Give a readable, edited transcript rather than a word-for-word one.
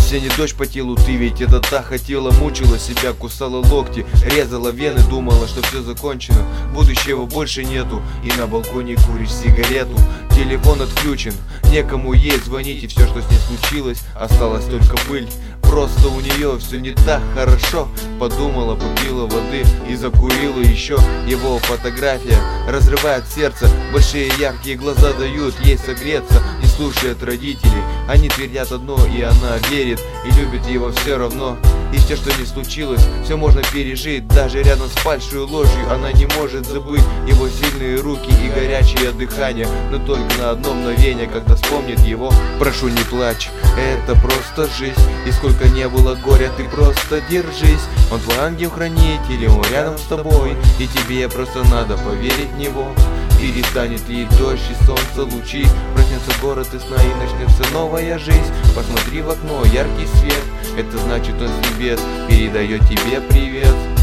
Осенний дождь по телу, ты ведь это та хотела. Мучила себя, кусала локти, резала вены, думала, что все закончено, будущего больше нету. И на балконе куришь сигарету, телефон отключен, некому ей звонить. И все, что с ней случилось, осталась только пыль. Просто у нее все не так хорошо. Подумала, попила воды и закурила еще. Его фотография разрывает сердце, большие яркие глаза дают ей согреться. Не слушает родителей, они твердят одно, и она верит и любит его все равно. И все, что не случилось, все можно пережить. Даже рядом с фальшью ложью она не может забыть его сильные руки и горячее дыхание. Но только на одно мгновение, когда вспомнит его. Прошу, не плачь, это просто жизнь. И сколько не было горя, ты просто держись. Он твой ангел-хранитель, он рядом с тобой. И тебе просто надо поверить в него. Перестанет лить дождь и солнце лучи, проснется город из сна и начнется новая жизнь. Посмотри в окно, яркий свет, это значит он с небес передает тебе привет.